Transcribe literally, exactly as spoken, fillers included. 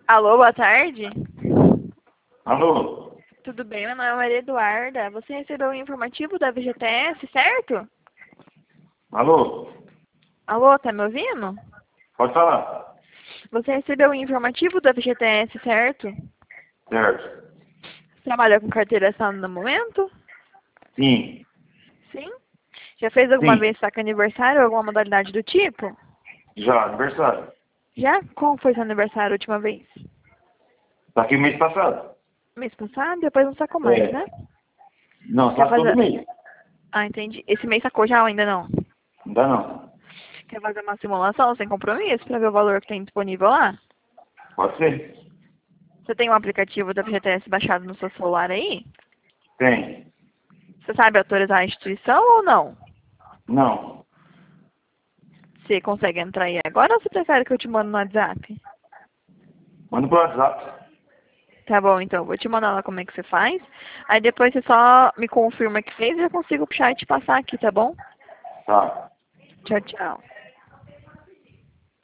Alô, boa tarde. Alô? Tudo bem? Meu nome é Maria Eduarda. Você recebeu o informativo da V G T S, certo? Alô? Alô, tá me ouvindo? Pode falar. Você recebeu o informativo da V G T S, certo? Certo. Trabalha com carteira assinada no momento? Sim. Sim. Já fez alguma Sim. vez saque aniversário ou alguma modalidade do tipo? Já, aniversário. Já? Qual foi seu aniversário a última vez? Tá aqui mês passado. Mês passado? Depois não sacou mais, É. né? Não, Quer sabe todo fazer... mês. Ah, entendi. Esse mês sacou já ou ainda não? Não dá não. Quer fazer uma simulação sem compromisso para ver o valor que tem disponível lá? Pode ser? Você tem um aplicativo da V G T S baixado no seu celular aí? Tem. Você sabe autorizar a instituição ou não? Não. Você consegue entrar aí agora ou você prefere que eu te mando no WhatsApp? Manda pro WhatsApp. Tá bom, então. Vou te mandar lá como é que você faz. Aí depois você só me confirma que fez e eu consigo puxar e te passar aqui, tá bom? Tá. Tchau, tchau.